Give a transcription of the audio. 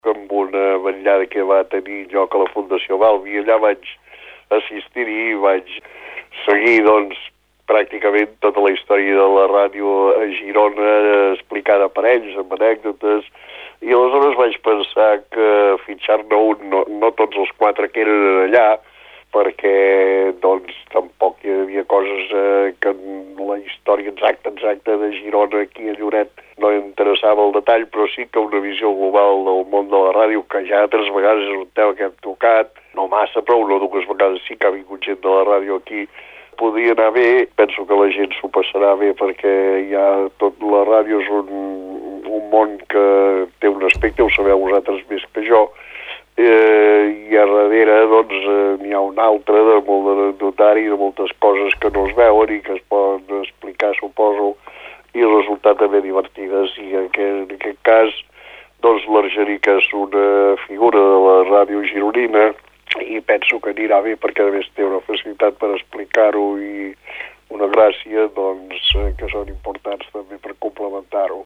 amb una vetllada que va tenir lloc a la Fundació Balbi. Allà vaig assistir-hi i vaig seguir, doncs, pràcticament tota la història de la ràdio a Girona, explicada per ells, amb anècdotes, i aleshores vaig pensar que fitxar-ne un, no tots els 4 que eren allà, perquè, doncs, tampoc hi havia coses que la història exacta de Girona aquí a Lloret no interessava el detall, però sí que una visió global del món de la ràdio, que ja altres vegades és un tema que hem tocat, no massa, però una o dues vegades sí que ha vingut gent de la ràdio aquí, podia anar bé. Penso que la gent s'ho passarà bé perquè ja tot la ràdio és un món que té un aspecte, ho sabeu vosaltres més que jo, i a darrere doncs n'hi ha un altre de molt anecdotari, de moltes coses que no es veuen i que es poden explicar, suposo, i resultar també divertides. I en aquest cas doncs l'Argerica és una figura de la ràdio gironina i penso que anirà bé perquè a més té una facilitat per explicar-ho i una gràcia doncs que són importants també per complementar-ho.